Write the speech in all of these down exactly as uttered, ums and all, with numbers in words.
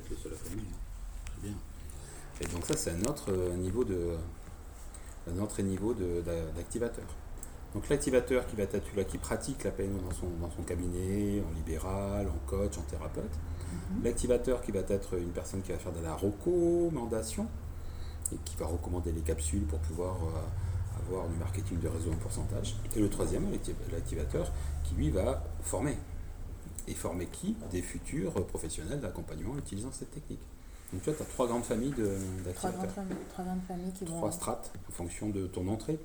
être le seul à former. Hein. C'est bien. Et donc ça, c'est un autre euh, niveau de, un autre niveau de, d'a- d'activateur. Donc l'activateur qui va être celui-là qui pratique la P N O dans son, dans son cabinet, en libéral, en coach, en thérapeute. Mhm. L'activateur qui va être une personne qui va faire de la recommandation et qui va recommander les capsules pour pouvoir euh, avoir du marketing de réseau en pourcentage. Et le troisième, l'activateur qui lui va former. Et former qui? Des futurs professionnels d'accompagnement utilisant cette technique. Donc tu vois, tu as trois grandes familles de, Trois grandes d'activateurs. familles, trois grandes familles qui vont. Trois strates en fonction de ton entrée.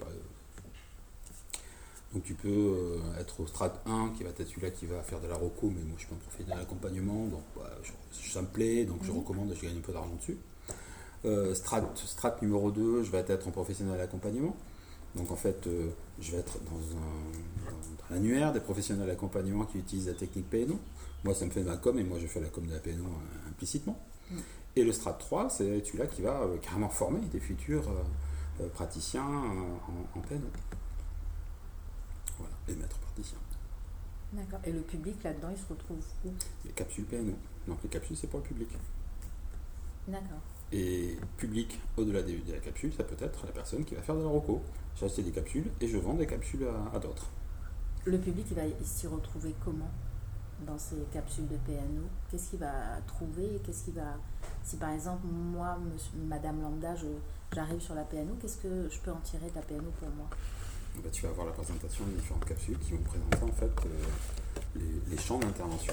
Donc tu peux euh, être au strat un qui va être celui-là qui va faire de la reco, mais moi je suis pas un professionnel d'accompagnement, donc bah, je, ça me plaît, donc je Mhm. recommande, je gagne un peu d'argent dessus. Euh, strat, strat numéro deux, je vais être en professionnel d'accompagnement. Donc en fait, euh, je vais être dans, un, dans, dans l'annuaire des professionnels d'accompagnement qui utilisent la technique P N O. Moi, ça me fait ma com et moi, je fais la com de la P N O euh, implicitement. Mhm. Et le strat trois, c'est celui-là qui va euh, carrément former des futurs euh, euh, praticiens euh, en, en P N O. Voilà, et maîtres praticiens. D'accord. Et le public là-dedans, il se retrouve où? Les capsules P N O. Donc les capsules, c'est pour le public. D'accord. Et public, au-delà de la capsule, ça peut être la personne qui va faire de la reco. J'ai acheté des capsules et je vends des capsules à, à d'autres. Le public, il va s'y retrouver comment dans ces capsules de P N O? Qu'est-ce qu'il va trouver? Qu'est-ce qu'il va... Si par exemple, moi, monsieur, Madame Lambda, je, j'arrive sur la P N O, qu'est-ce que je peux en tirer de la P N O pour moi? Bah, tu vas avoir la présentation de différentes capsules qui vont présenter en fait euh, les, les champs d'intervention.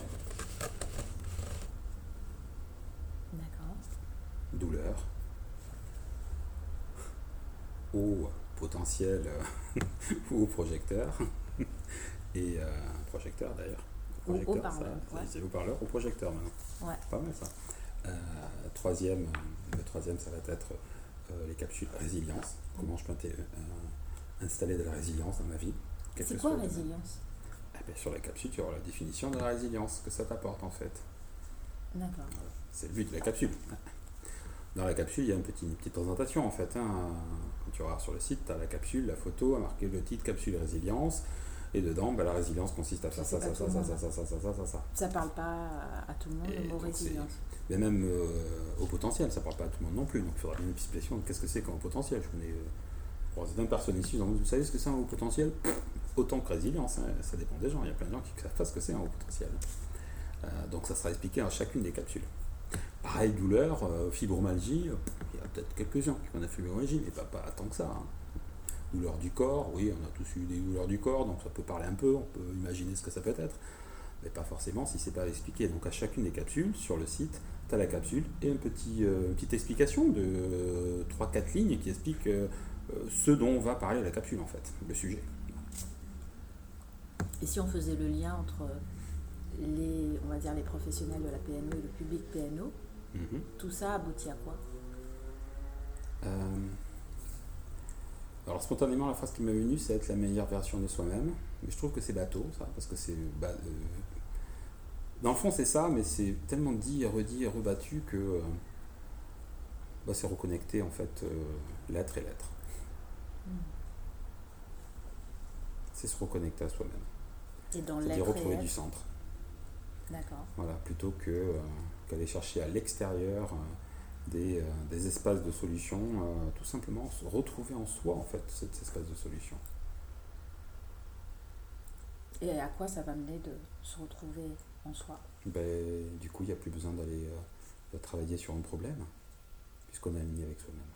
D'accord. Douleur, au potentiel euh, ou au projecteur, et euh, projecteur d'ailleurs. Ou Projecteur, haut-parleur, ça, ouais. c'est haut-parleur ou projecteur maintenant. Ouais. Pas mal ça. Euh, troisième, le troisième, ça va être euh, les capsules résilience. Comment je peux inté- euh, installer de la résilience dans ma vie. C'est quoi résilience? Eh bien, sur la capsule, tu auras la définition de la résilience que ça t'apporte en fait. D'accord. Voilà. C'est le but de la capsule. Dans la capsule, il y a une petite, une petite présentation en fait. Hein. Quand tu vas sur le site, tu as la capsule, la photo, a marqué le titre capsule résilience. Et dedans, bah, la résilience consiste à faire ça, ça, ça, ça, ça, ça, ça, ça, ça, ça, ça. Ça parle pas à tout le monde, Et le mot donc, c'est- résilience. Mais même euh, au potentiel, ça ne parle pas à tout le monde non plus. Donc il faudra bien une explication de qu'est-ce que c'est qu'un haut potentiel. Je connais euh, vingt personnes ici, donc vous savez ce que c'est un haut potentiel? Autant que résilience, hein, ça dépend des gens. Il y a plein de gens qui ne savent pas ce que c'est un haut potentiel. Euh, donc ça sera expliqué à chacune des capsules. Pareil, douleur, euh, fibromyalgie, euh, il y a peut-être quelques-uns qui ont la fibromyalgie, mais pas, pas tant que ça. Hein. Douleur du corps, oui, on a tous eu des douleurs du corps, donc ça peut parler un peu, on peut imaginer ce que ça peut être, mais pas forcément si c'est pas expliqué. Donc à chacune des capsules, sur le site, tu as la capsule et une, petit, euh, une petite explication de euh, trois quatre lignes qui explique euh, ce dont va parler la capsule en fait, le sujet. Et si on faisait le lien entre les, on va dire, les professionnels de la P N O et le public P N O, Mm-hmm. tout ça aboutit à quoi? Euh, alors spontanément, la phrase qui m'est venue, c'est être la meilleure version de soi-même. Mais je trouve que c'est bateau, ça, parce que c'est... Bah, euh, dans le fond, c'est ça, mais c'est tellement dit, redit et rebattu que euh, bah, c'est reconnecter, en fait, euh, l'être et l'être. Mm. C'est se reconnecter à soi-même. Et dans C'est-à-dire l'être retrouver et du être. centre. D'accord. Voilà, plutôt que, euh, qu'aller chercher à l'extérieur euh, des, euh, des espaces de solution, euh, tout simplement se retrouver en soi, en fait, cet espace de solution. Et à quoi ça va mener de se retrouver en soi? Ben, du coup, il n'y a plus besoin d'aller euh, travailler sur un problème, puisqu'on est aligné avec soi-même.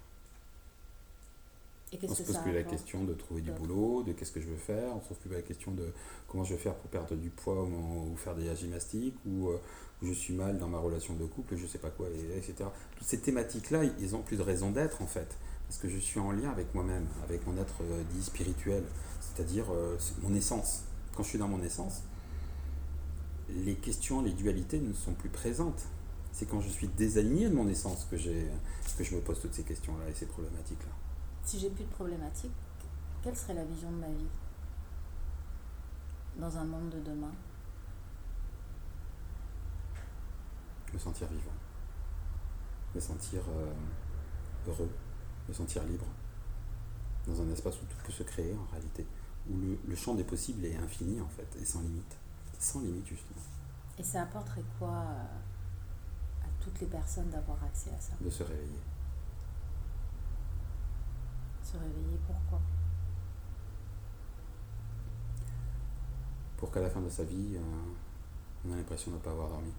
Et On qu'est-ce ne se que pose ça plus la apporte? question de trouver du d'autre boulot, de qu'est-ce que je veux faire, on ne se pose plus la question de comment je vais faire pour perdre du poids ou, ou faire de la gymnastique, ou euh, je suis mal dans ma relation de couple, je ne sais pas quoi, et, etc. Toutes ces thématiques-là, ils n'ont plus de raison d'être en fait, parce que je suis en lien avec moi-même, avec mon être euh, dit spirituel, c'est-à-dire euh, mon essence. Quand je suis dans mon essence, les questions, les dualités ne sont plus présentes. C'est quand je suis désaligné de mon essence que, j'ai, que je me pose toutes ces questions-là et ces problématiques-là. Si j'ai plus de problématiques, quelle serait la vision de ma vie dans un monde de demain? Me sentir vivant, me sentir euh, heureux, me sentir libre, dans un espace où tout peut se créer en réalité, où le, le champ des possibles est infini en fait, et sans limite. Sans limite justement. Et ça apporterait quoi à toutes les personnes d'avoir accès à ça. De se réveiller. Se réveiller, pourquoi? Pour qu'à la fin de sa vie, euh, on a l'impression de ne pas avoir dormi.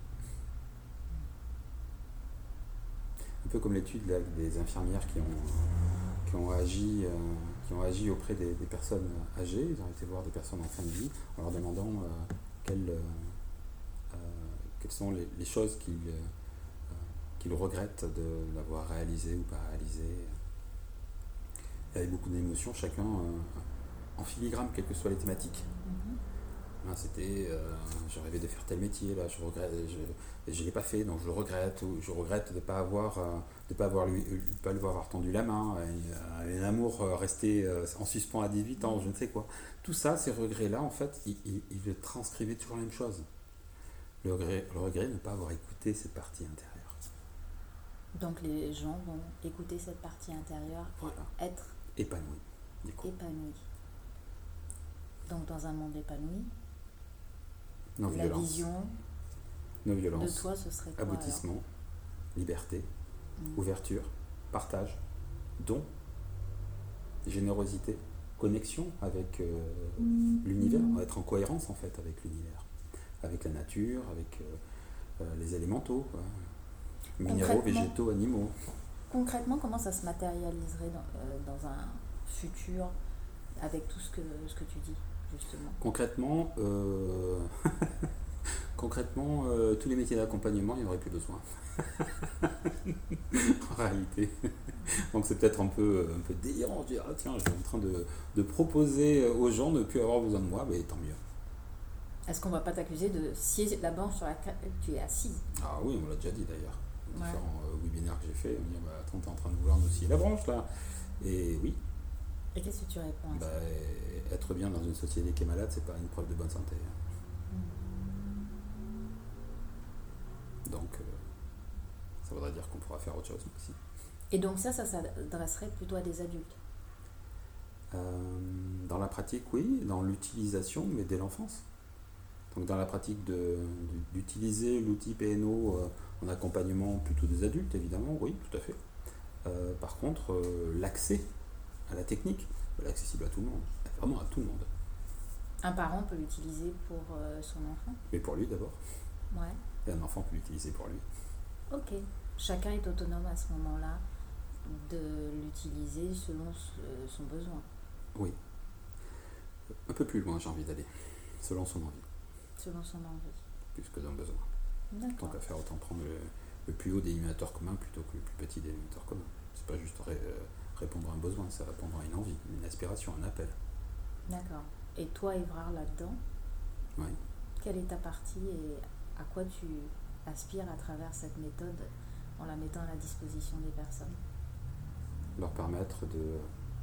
Un peu comme l'étude là, des infirmières qui ont, qui ont, agi, euh, qui ont agi auprès des, des personnes âgées. Ils ont été voir des personnes en fin de vie en leur demandant euh, quelles, euh, euh, quelles sont les, les choses qu'ils euh, qu'ils regrettent de l'avoir réalisées ou pas réalisées. Il y avait beaucoup d'émotions, chacun euh, en filigrane, quelles que soient les thématiques. Mm-hmm. Là, c'était, euh, je rêvais de faire tel métier, là, je regrette, je ne l'ai pas fait, donc je le regrette, ou je regrette de ne pas avoir, euh, de pas avoir lui, pas lui avoir tendu la main, un, un amour resté euh, en suspens à dix-huit ans, je ne sais quoi. Tout ça, ces regrets-là, en fait, ils, ils, ils transcrivaient toujours la même chose. Le regret, le regret de ne pas avoir écouté cette partie intérieure. Donc les gens vont écouter cette partie intérieure et voilà. Être épanoui. Épanoui. Donc dans un monde épanoui, non la violence. vision non violence. de toi, ce serait quoi? Aboutissement, alors liberté, mmh. ouverture, partage, don, générosité, connexion avec euh, mmh. l'univers, mmh. être en cohérence en fait avec l'univers, avec la nature, avec euh, euh, les élémentaux. Quoi. Minéraux, végétaux, animaux. Concrètement, comment ça se matérialiserait dans, euh, dans un futur avec tout ce que, ce que tu dis, justement? Concrètement, euh... concrètement euh, tous les métiers d'accompagnement, il n'y en aurait plus besoin. En réalité. Donc c'est peut-être un peu, un peu délirant. Je dis, ah, tiens, je suis en train de, de proposer aux gens de ne plus avoir besoin de moi, mais tant mieux. Est-ce qu'on ne va pas t'accuser de scier la branche sur laquelle tu es assise? Ah oui, on l'a déjà dit d'ailleurs. Ouais. Différents euh, webinaires que j'ai fait, on me dit bah, attends, t'es en train de vouloir nous scier la branche là. Et oui. Et qu'est-ce que tu réponds à bah, ça? Être bien dans une société qui est malade, c'est pas une preuve de bonne santé. Mmh. Donc, euh, ça voudrait dire qu'on pourra faire autre chose aussi. Et donc ça, ça s'adresserait plutôt à des adultes? euh, Dans la pratique, oui. Dans l'utilisation, mais dès l'enfance. Donc dans la pratique de, d'utiliser l'outil P N O euh, en accompagnement plutôt des adultes, évidemment, oui, tout à fait. Euh, par contre, euh, l'accès à la technique, elle est accessible à tout le monde, vraiment à tout le monde. Un parent peut l'utiliser pour euh, son enfant? Mais pour lui d'abord. Ouais. Et un enfant peut l'utiliser pour lui. Ok. Chacun est autonome à ce moment-là de l'utiliser selon son besoin. Oui. Un peu plus loin, j'ai envie d'aller, selon son envie. Selon son envie. Plus que d'un besoin. D'accord. Tant qu'à faire, autant prendre le, le plus haut dénominateur commun plutôt que le plus petit dénominateur commun. C'est pas juste ré, euh, répondre à un besoin, c'est répondre à une envie, une aspiration, un appel. D'accord. Et toi, Évrard, là-dedans, oui. Quelle est ta partie et à quoi tu aspires à travers cette méthode en la mettant à la disposition des personnes? Leur permettre de,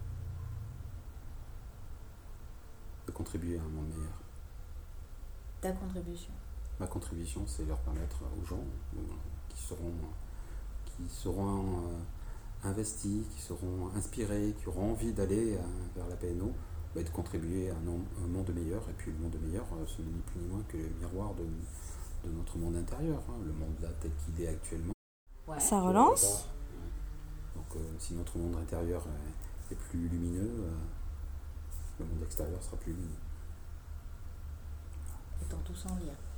de contribuer à un monde meilleur. Ta contribution? Ma contribution, c'est leur permettre aux gens qui seront, qui seront euh, investis, qui seront inspirés, qui auront envie d'aller euh, vers la P N O, bah, de contribuer à un, un monde meilleur. Et puis le monde meilleur, euh, ce n'est ni plus ni moins que le miroir de, de notre monde intérieur, hein, le monde là tel qu'il est actuellement. Ouais. Ça relance. Donc euh, si notre monde intérieur est, est plus lumineux, euh, le monde extérieur sera plus lumineux. Étant tous en lien.